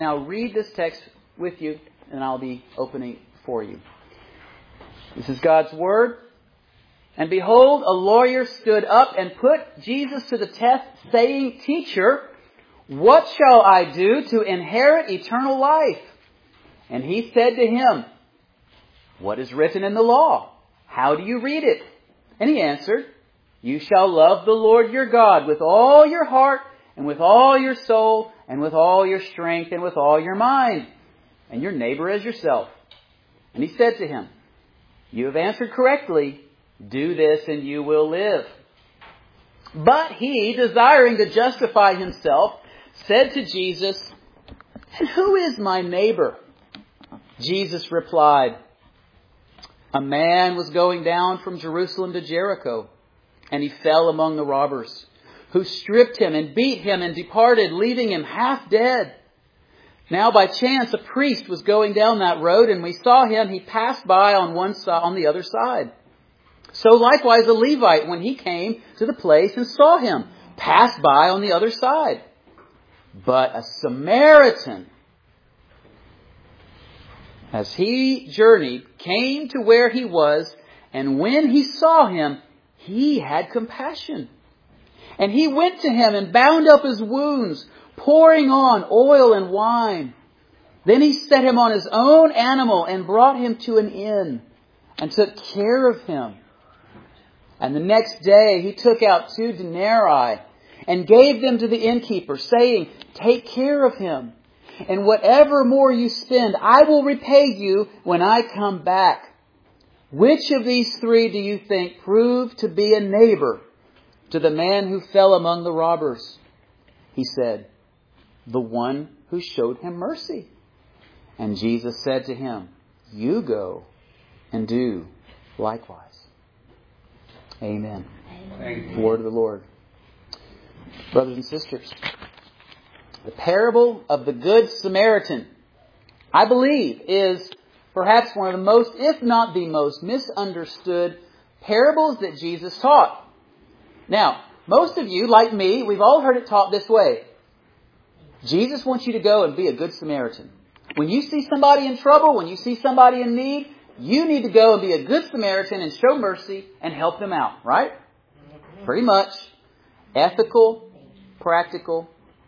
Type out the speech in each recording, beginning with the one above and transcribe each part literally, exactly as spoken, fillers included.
Now read this text with you, and I'll be opening for you. This is God's Word. And behold, a lawyer stood up and put Jesus to the test, saying, Teacher, what shall I do to inherit eternal life? And he said to him, What is written in the law? How do you read it? And he answered, You shall love the Lord your God with all your heart, and with all your soul, and with all your strength, and with all your mind, and your neighbor as yourself. And he said to him, You have answered correctly. Do this and you will live. But he, desiring to justify himself, said to Jesus, And who is my neighbor? Jesus replied, A man was going down from Jerusalem to Jericho, and he fell among the robbers, who stripped him and beat him and departed, leaving him half dead. Now by chance a priest was going down that road, and we saw him. He passed by on one side, on the other side. So likewise a Levite, when he came to the place and saw him, passed by on the other side. But a Samaritan, as he journeyed, came to where he was, and when he saw him, he had compassion. And he went to him and bound up his wounds, pouring on oil and wine. Then he set him on his own animal and brought him to an inn and took care of him. And the next day he took out two denarii and gave them to the innkeeper, saying, Take care of him, and whatever more you spend, I will repay you when I come back. Which of these three do you think proved to be a neighbor to the man who fell among the robbers? He said, The one who showed him mercy. And Jesus said to him, You go and do likewise. Amen. Amen. Word of the Lord. Brothers and sisters, the parable of the Good Samaritan, I believe, is perhaps one of the most, if not the most, misunderstood parables that Jesus taught. Now, most of you, like me, we've all heard it taught this way. Jesus wants you to go and be a good Samaritan. When you see somebody in trouble, when you see somebody in need, you need to go and be a good Samaritan and show mercy and help them out, right? Pretty much. Ethical, practical.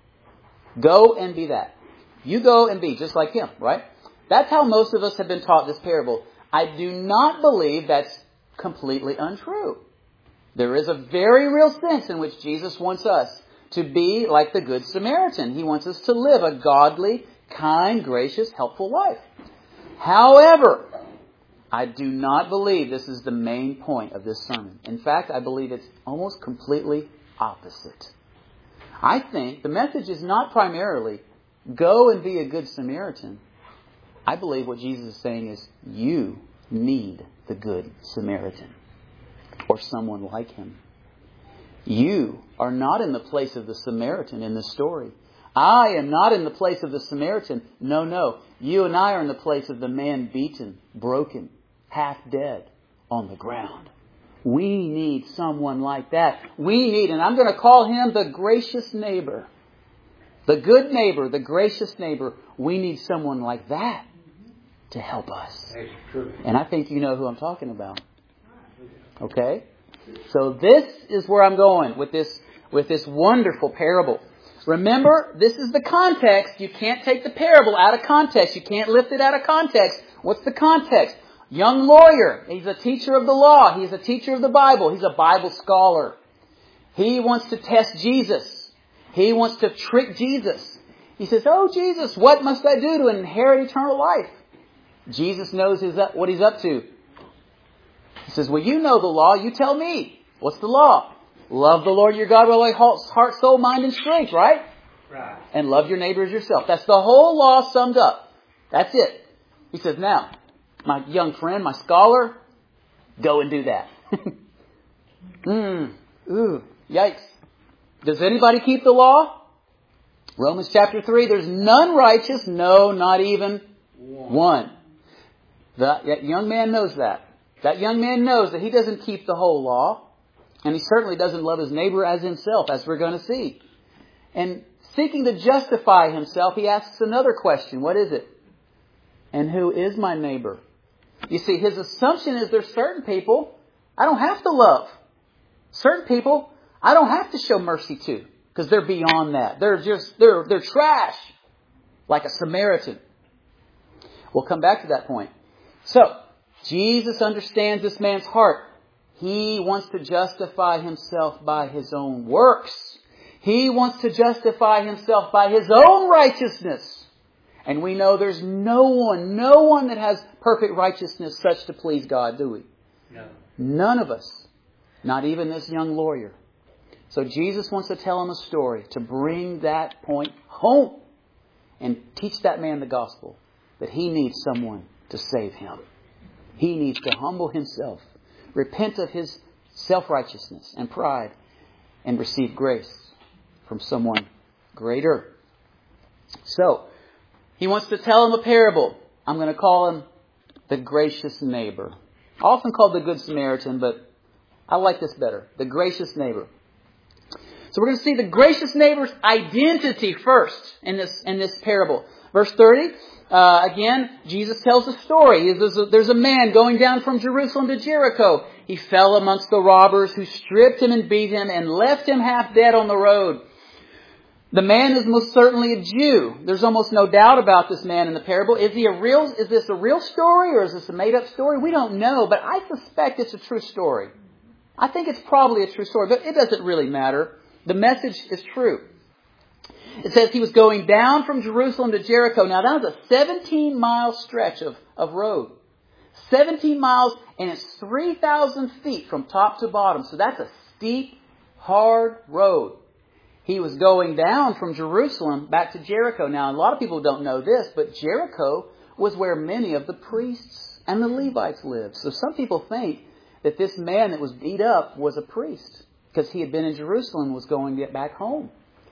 Go and be that. You go and be just like him, right? That's how most of us have been taught this parable. I do not believe that's completely untrue. There is a very real sense in which Jesus wants us to be like the Good Samaritan. He wants us to live a godly, kind, gracious, helpful life. However, I do not believe this is the main point of this sermon. In fact, I believe it's almost completely opposite. I think the message is not primarily, go and be a good Samaritan. I believe what Jesus is saying is, you need the Good Samaritan, or someone like him. You are not in the place of the Samaritan in the story. I am not in the place of the Samaritan. No, no. You and I are in the place of the man beaten, broken, half dead on the ground. We need someone like that. We need, and I'm going to call him the gracious neighbor. The good neighbor, the gracious neighbor. We need someone like that to help us. And I think you know who I'm talking about. Okay? So this is where I'm going with this, with this wonderful parable. Remember, this is the context. You can't take the parable out of context. You can't lift it out of context. What's the context? Young lawyer. He's a teacher of the law. He's a teacher of the Bible. He's a Bible scholar. He wants to test Jesus. He wants to trick Jesus. He says, Oh, Jesus, what must I do to inherit eternal life? Jesus knows his, what he's up to. He says, well, you know the law. You tell me. What's the law? Love the Lord your God with all your heart, soul, mind, and strength, right? Right. And love your neighbor as yourself. That's the whole law summed up. That's it. He says, now, my young friend, my scholar, go and do that. mm, ooh, yikes. Does anybody keep the law? Romans chapter three, there's none righteous, no, not even one. one. The, that young man knows that. That young man knows that he doesn't keep the whole law. And he certainly doesn't love his neighbor as himself, as we're going to see. And seeking to justify himself, he asks another question. What is it? And who is my neighbor? You see, his assumption is there's certain people I don't have to love. Certain people I don't have to show mercy to, because they're beyond that. They're just, they're, they're trash. Like a Samaritan. We'll come back to that point. So, Jesus understands this man's heart. He wants to justify himself by his own works. He wants to justify himself by his own righteousness. And we know there's no one, no one that has perfect righteousness such to please God, do we? No. None of us. Not even this young lawyer. So Jesus wants to tell him a story to bring that point home and teach that man the gospel, that he needs someone to save him. He needs to humble himself, repent of his self-righteousness and pride, and receive grace from someone greater. So, he wants to tell him a parable. I'm going to call him the gracious neighbor. Often called the Good Samaritan, but I like this better. The gracious neighbor. So we're going to see the gracious neighbor's identity first in this in this parable. Verse thirty, uh, again, Jesus tells a story. There's a, there's a man going down from Jerusalem to Jericho. He fell amongst the robbers who stripped him and beat him and left him half dead on the road. The man is most certainly a Jew. There's almost no doubt about this man in the parable. Is he a real? Is this a real story or is this a made-up story? We don't know, but I suspect it's a true story. I think it's probably a true story, but it doesn't really matter. The message is true. It says he was going down from Jerusalem to Jericho. Now that was a seventeen mile stretch of, of road. seventeen miles, and it's three thousand feet from top to bottom. So that's a steep, hard road. He was going down from Jerusalem back to Jericho. Now a lot of people don't know this, but Jericho was where many of the priests and the Levites lived. So some people think that this man that was beat up was a priest, because he had been in Jerusalem and was going to get back home.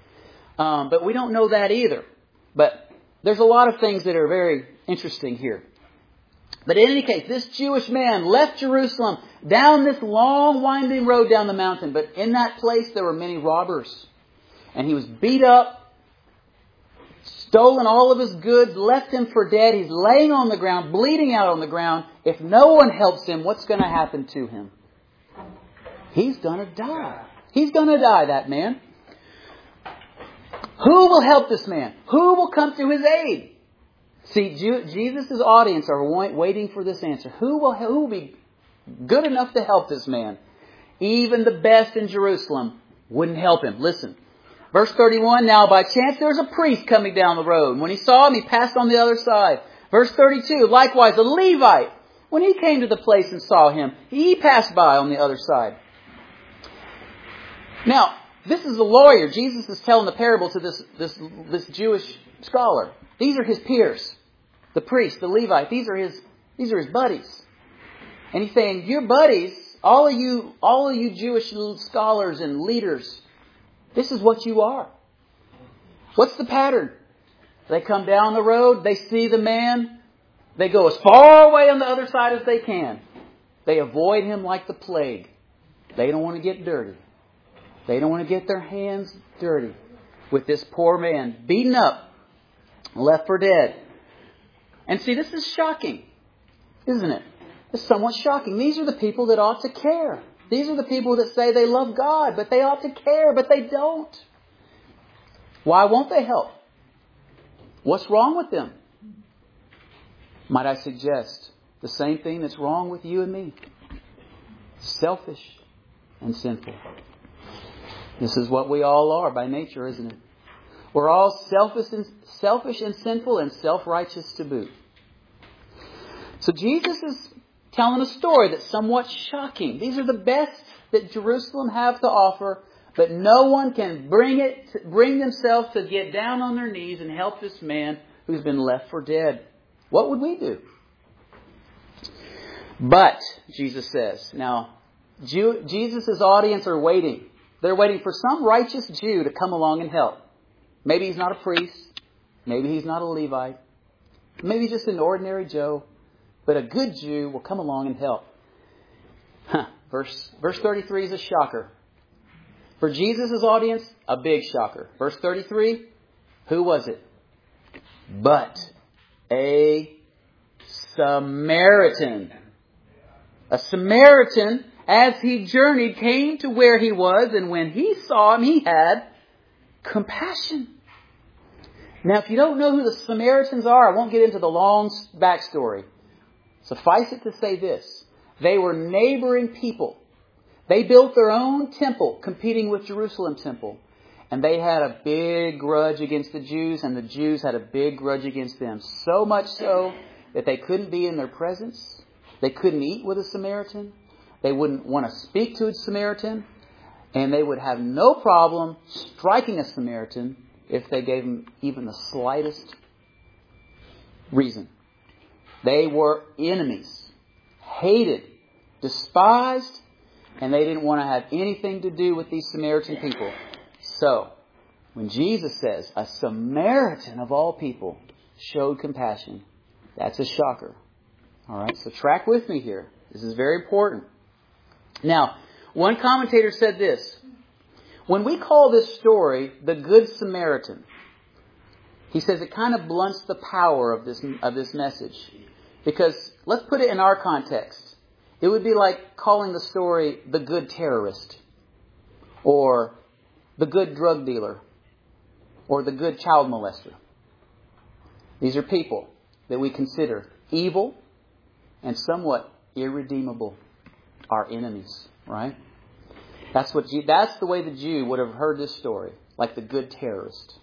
Um, but we don't know that either. But there's a lot of things that are very interesting here. But in any case, this Jewish man left Jerusalem down this long winding road down the mountain. But in that place there were many robbers. And he was beat up, stolen all of his goods, left him for dead. He's laying on the ground, bleeding out on the ground. If no one helps him, what's going to happen to him? He's going to die. He's going to die, that man. Who will help this man? Who will come to his aid? See, Jesus' audience are waiting for this answer. Who will, who will be good enough to help this man? Even the best in Jerusalem wouldn't help him. Listen. Verse thirty-one, now by chance there was a priest coming down the road. When he saw him, he passed on the other side. Verse thirty-two, likewise a Levite, when he came to the place and saw him, he passed by on the other side. Now, this is a lawyer. Jesus is telling the parable to this, this, this Jewish scholar. These are his peers. The priest, the Levite. These are his, these are his buddies. And he's saying, your buddies, all of you, all of you Jewish scholars and leaders, this is what you are. What's the pattern? They come down the road, they see the man, they go as far away on the other side as they can. They avoid him like the plague. They don't want to get dirty. They don't want to get their hands dirty with this poor man, beaten up, left for dead. And see, this is shocking, isn't it? It's somewhat shocking. These are the people that ought to care. These are the people that say they love God, but they ought to care, but they don't. Why won't they help? What's wrong with them? Might I suggest the same thing that's wrong with you and me? Selfish and sinful. This is what we all are by nature, isn't it? We're all selfish and, selfish and sinful and self-righteous to boot. So Jesus is telling a story that's somewhat shocking. These are the best that Jerusalem have to offer, but no one can bring it, bring themselves to get down on their knees and help this man who's been left for dead. What would we do? But, Jesus says, now, Jew, Jesus' audience are waiting. They're waiting for some righteous Jew to come along and help. Maybe he's not a priest. Maybe he's not a Levite. Maybe just an ordinary Joe. But a good Jew will come along and help. Huh. Verse, verse thirty-three is a shocker. For Jesus' audience, a big shocker. Verse thirty-three, Who was it? But a Samaritan. A Samaritan, as he journeyed, came to where he was, and when he saw him, he had compassion. Now, if you don't know who the Samaritans are, I won't get into the long backstory. Suffice it to say this. They were neighboring people. They built their own temple, competing with Jerusalem temple. And they had a big grudge against the Jews, and the Jews had a big grudge against them. So much so that they couldn't be in their presence. They couldn't eat with a Samaritan. They wouldn't want to speak to a Samaritan. And they would have no problem striking a Samaritan if they gave them even the slightest reason. They were enemies, hated, despised, and they didn't want to have anything to do with these Samaritan people. So, when Jesus says, a Samaritan of all people showed compassion, that's a shocker. All right, so track with me here. This is very important. Now, one commentator said this. When we call this story the Good Samaritan, he says it kind of blunts the power of this of this message. Because, let's put it in our context. It would be like calling the story the Good Terrorist, or the Good Drug Dealer, or the Good Child Molester. These are people that we consider evil and somewhat irredeemable. Our enemies, right? That's what that's the way the Jew would have heard this story, like the good terrorist.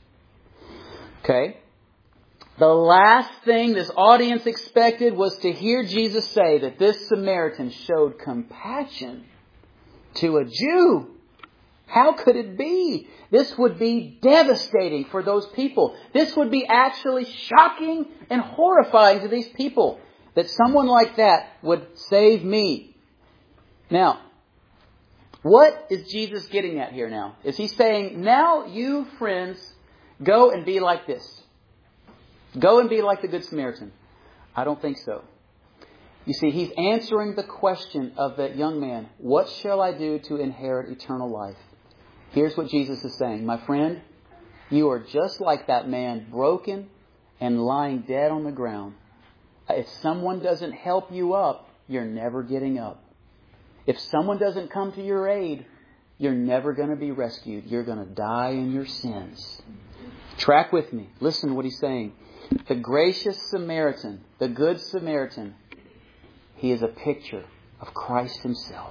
Okay? The last thing this audience expected was to hear Jesus say that this Samaritan showed compassion to a Jew. How could it be? This would be devastating for those people. This would be actually shocking and horrifying to these people, that someone like that would save me. Now, what is Jesus getting at here now? Is he saying, now you friends, go and be like this? Go and be like the Good Samaritan? I don't think so. You see, he's answering the question of that young man. What shall I do to inherit eternal life? Here's what Jesus is saying. My friend, you are just like that man, broken and lying dead on the ground. If someone doesn't help you up, you're never getting up. If someone doesn't come to your aid, you're never going to be rescued. You're going to die in your sins. Track with me. Listen to what he's saying. The gracious Samaritan, the Good Samaritan, he is a picture of Christ himself.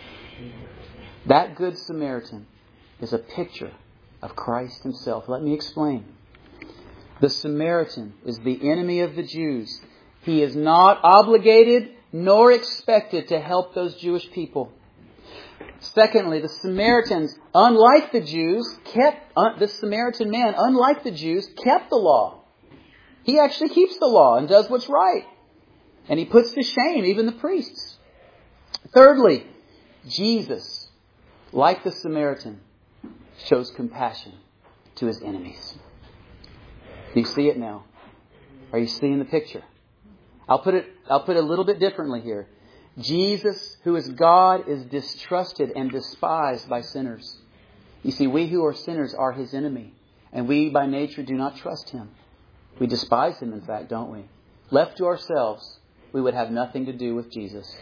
That Good Samaritan is a picture of Christ himself. Let me explain. The Samaritan is the enemy of the Jews. He is not obligated nor expected to help those Jewish people. Secondly, the Samaritans, unlike the Jews, kept, uh, the Samaritan man, unlike the Jews, kept the law. He actually keeps the law and does what's right. And he puts to shame even the priests. Thirdly, Jesus, like the Samaritan, shows compassion to his enemies. Do you see it now? Are you seeing the picture? I'll put it, I'll put it a little bit differently here. Jesus, who is God, is distrusted and despised by sinners. You see, we who are sinners are his enemy. And we by nature do not trust him. We despise him, in fact, don't we? Left to ourselves, we would have nothing to do with Jesus.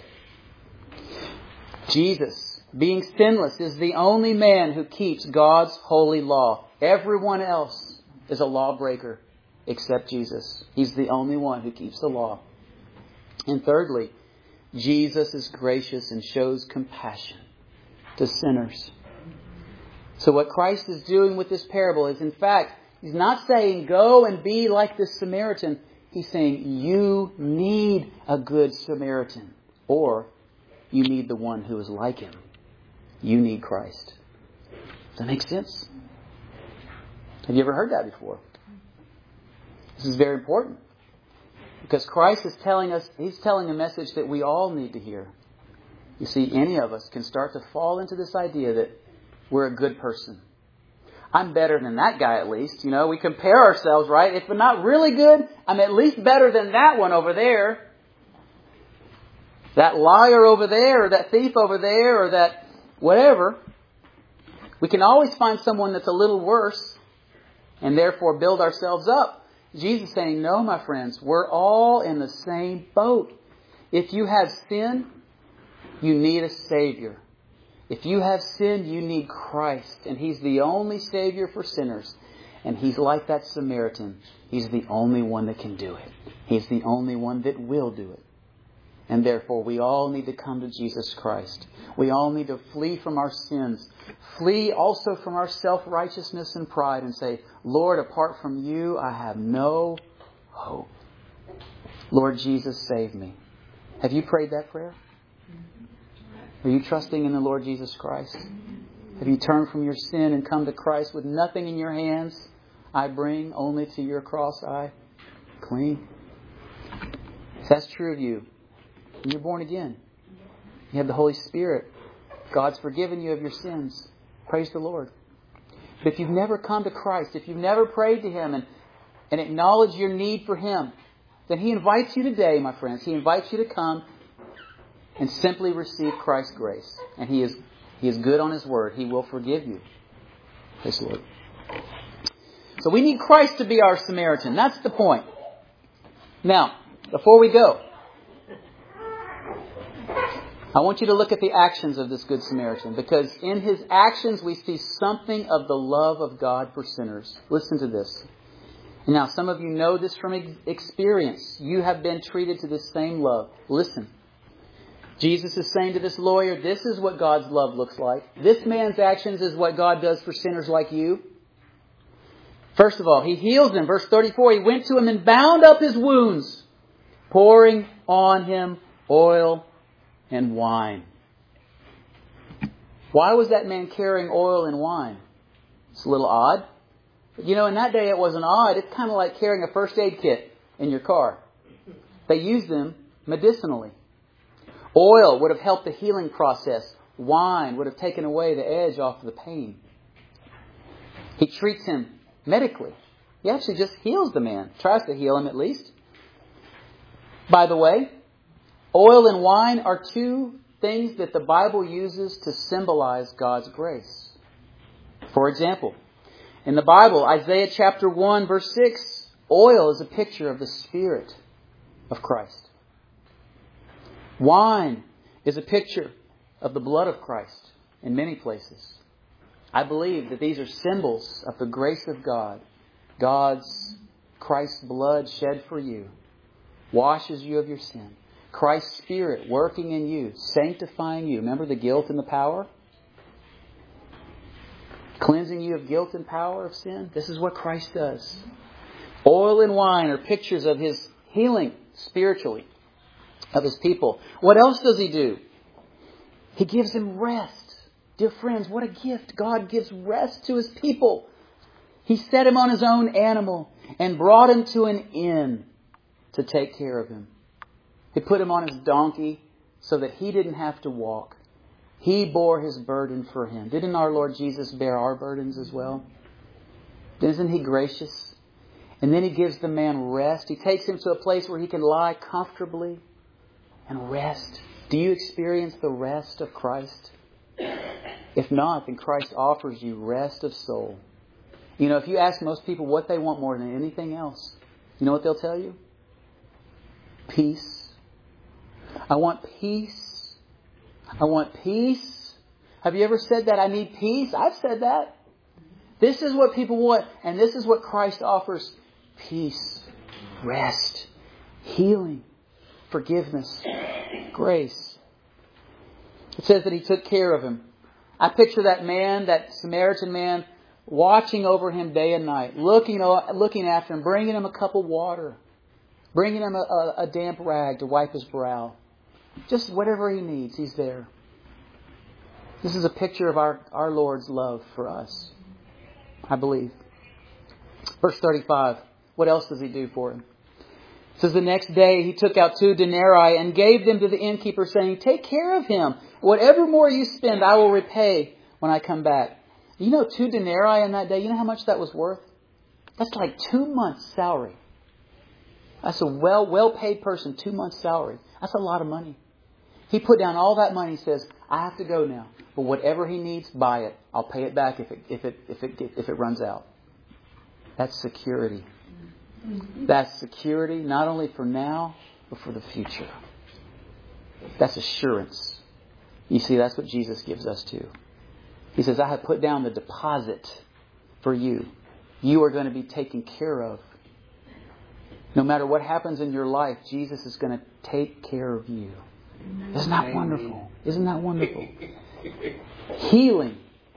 Jesus, being sinless, is the only man who keeps God's holy law. Everyone else is a lawbreaker except Jesus. He's the only one who keeps the law. And thirdly, Jesus is gracious and shows compassion to sinners. So what Christ is doing with this parable is, in fact, he's not saying, go and be like this Samaritan. He's saying, you need a good Samaritan. Or, you need the one who is like him. You need Christ. Does that make sense? Have you ever heard that before? This is very important. Because Christ is telling us, he's telling a message that we all need to hear. You see, any of us can start to fall into this idea that we're a good person. I'm better than that guy at least. You know, we compare ourselves, right? If we're not really good, I'm at least better than that one over there. That liar over there, or that thief over there, or that whatever. We can always find someone that's a little worse. and therefore build ourselves up. Jesus is saying, no, my friends, we're all in the same boat. If you have sin, you need a Savior. If you have sinned, you need Christ. And He's the only Savior for sinners. And He's like that Samaritan. He's the only one that can do it. He's the only one that will do it. And therefore, we all need to come to Jesus Christ. We all need to flee from our sins. Flee also from our self-righteousness and pride and say, Lord, apart from You, I have no hope. Lord Jesus, save me. Have you prayed that prayer? Are you trusting in the Lord Jesus Christ? Have you turned from your sin and come to Christ with nothing in your hands? I bring, only to Your cross I cling. If that's true of you, and you're born again, you have the Holy Spirit, God's forgiven you of your sins. Praise the Lord. But if you've never come to Christ, if you've never prayed to Him and, and acknowledged your need for Him, then He invites you today, my friends. He invites you to come and simply receive Christ's grace. And He is He is good on His word. He will forgive you. Praise the Lord. So we need Christ to be our Samaritan. That's the point. Now, before we go, I want you to look at the actions of this Good Samaritan, because in his actions we see something of the love of God for sinners. Listen to this. Now, some of you know this from ex- experience. You have been treated to this same love. Listen. Jesus is saying to this lawyer, this is what God's love looks like. This man's actions is what God does for sinners like you. First of all, He heals him. Verse thirty-four, He went to him and bound up his wounds, pouring on him oil and wine. Why was that man carrying oil and wine? It's a little odd. But you know, in that day it wasn't odd. It's kind of like carrying a first aid kit in your car. They used them medicinally. Oil would have helped the healing process. Wine would have taken away the edge off the pain. He treats him medically. He actually just heals the man. Tries to heal him at least. By the way, oil and wine are two things that the Bible uses to symbolize God's grace. For example, in the Bible, Isaiah chapter one, verse six, oil is a picture of the Spirit of Christ. Wine is a picture of the blood of Christ in many places. I believe that these are symbols of the grace of God. God's Christ's blood shed for you washes you of your sin. Christ's Spirit working in you, sanctifying you. Remember the guilt and the power? Cleansing you of guilt and power of sin. This is what Christ does. Oil and wine are pictures of His healing spiritually of His people. What else does He do? He gives them rest. Dear friends, what a gift. God gives rest to His people. He set him on his own animal and brought him to an inn to take care of him. He put him on his donkey so that he didn't have to walk. He bore his burden for him. Didn't our Lord Jesus bear our burdens as well? Isn't He gracious? And then He gives the man rest. He takes him to a place where he can lie comfortably and rest. Do you experience the rest of Christ? If not, then Christ offers you rest of soul. You know, if you ask most people what they want more than anything else, you know what they'll tell you? Peace. I want peace. I want peace. Have you ever said that? I need peace. I've said that. This is what people want. And this is what Christ offers. Peace. Rest. Healing. Forgiveness. Grace. It says that He took care of him. I picture that man, that Samaritan man, watching over him day and night, looking looking after him, bringing him a cup of water, bringing him a, a, a damp rag to wipe his brow. Just whatever he needs, He's there. This is a picture of our, our Lord's love for us, I believe. Verse thirty-five, what else does He do for him? It says, the next day He took out two denarii and gave them to the innkeeper, saying, take care of him. Whatever more you spend, I will repay when I come back. You know, two denarii in that day, you know how much that was worth? That's like two months' salary. That's a well, well-paid person, two months' salary. That's a lot of money. He put down all that money. He says, I have to go now. But whatever he needs, buy it. I'll pay it back if it, if it, if it, if it runs out. That's security. That's security not only for now, but for the future. That's assurance. You see, that's what Jesus gives us too. He says, I have put down the deposit for you. You are going to be taken care of. No matter what happens in your life, Jesus is going to take care of you. Isn't that wonderful? Isn't that wonderful? Healing,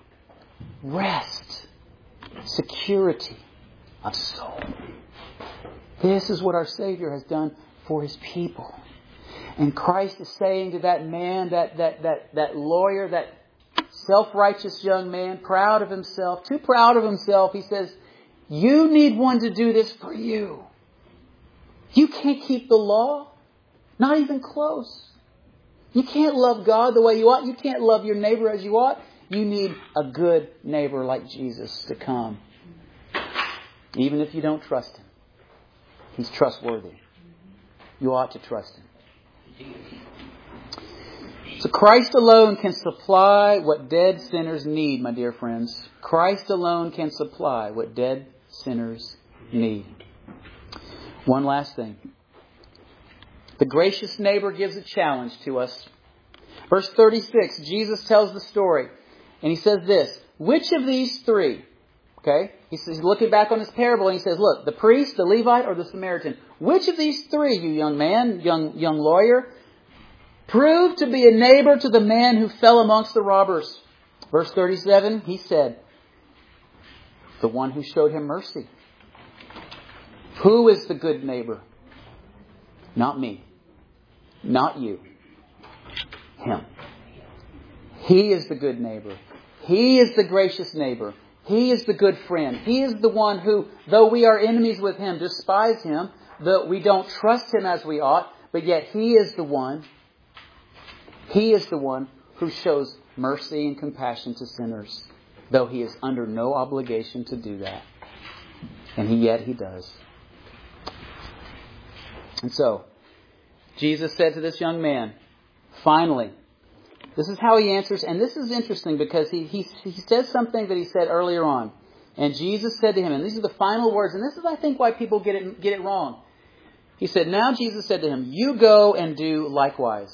rest, security of soul. This is what our Savior has done for His people. And Christ is saying to that man, that that that that lawyer, that self-righteous young man, proud of himself, too proud of himself, he says, you need one to do this for you. You can't keep the law. Not even close. You can't love God the way you ought. You can't love your neighbor as you ought. You need a good neighbor like Jesus to come. Even if you don't trust Him. He's trustworthy. You ought to trust Him. So Christ alone can supply what dead sinners need, my dear friends. Christ alone can supply what dead sinners need. One last thing. The gracious neighbor gives a challenge to us. Verse thirty-six, Jesus tells the story. And He says this, which of these three, okay, he's looking back on this parable and He says, look, the priest, the Levite, or the Samaritan, which of these three, you young man, young young lawyer, proved to be a neighbor to the man who fell amongst the robbers? Verse thirty-seven, He said, the one who showed him mercy. Who is the good neighbor? Not me. Not you. Him. He is the good neighbor. He is the gracious neighbor. He is the good friend. He is the one who, though we are enemies with Him, despise Him, though we don't trust Him as we ought, but yet He is the one, He is the one who shows mercy and compassion to sinners, though He is under no obligation to do that. And he, yet He does. And so, Jesus said to this young man, finally, this is how He answers. And this is interesting because he, he, he says something that He said earlier on. And Jesus said to him, and these are the final words, and this is, I think, why people get it, get it wrong. He said, now Jesus said to him, you go and do likewise.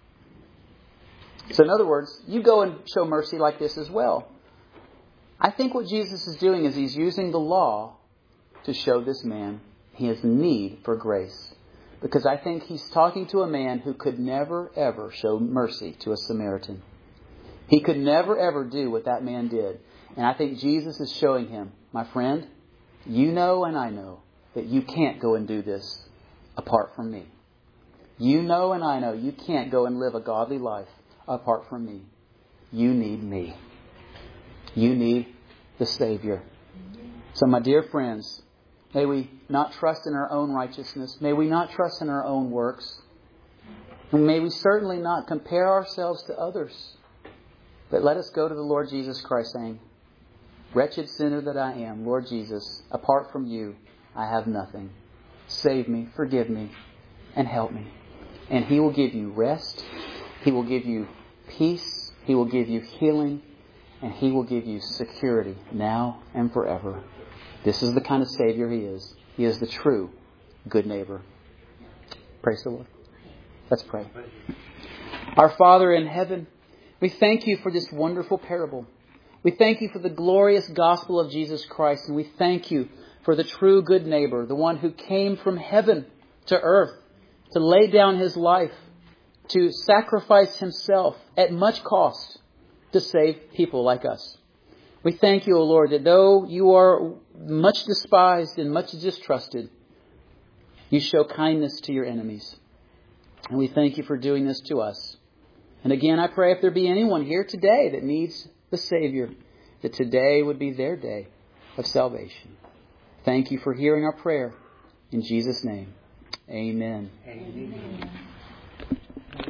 So in other words, you go and show mercy like this as well. I think what Jesus is doing is He's using the law to show this man his need for grace. Because I think He's talking to a man who could never, ever show mercy to a Samaritan. He could never, ever do what that man did. And I think Jesus is showing him, my friend, you know and I know that you can't go and do this apart from me. You know and I know you can't go and live a godly life apart from me. You need me. You need the Savior. So my dear friends, may we not trust in our own righteousness. May we not trust in our own works. And may we certainly not compare ourselves to others. But let us go to the Lord Jesus Christ saying, wretched sinner that I am, Lord Jesus, apart from You, I have nothing. Save me, forgive me, and help me. And He will give you rest. He will give you peace. He will give you healing. And He will give you security now and forever. This is the kind of Savior He is. He is the true good neighbor. Praise the Lord. Let's pray. Our Father in heaven, we thank You for this wonderful parable. We thank You for the glorious gospel of Jesus Christ. And we thank You for the true good neighbor, the one who came from heaven to earth to lay down His life, to sacrifice Himself at much cost to save people like us. We thank You, O Lord, that though You are much despised and much distrusted, You show kindness to Your enemies. And we thank You for doing this to us. And again, I pray if there be anyone here today that needs the Savior, that today would be their day of salvation. Thank You for hearing our prayer. In Jesus' name, amen. Amen.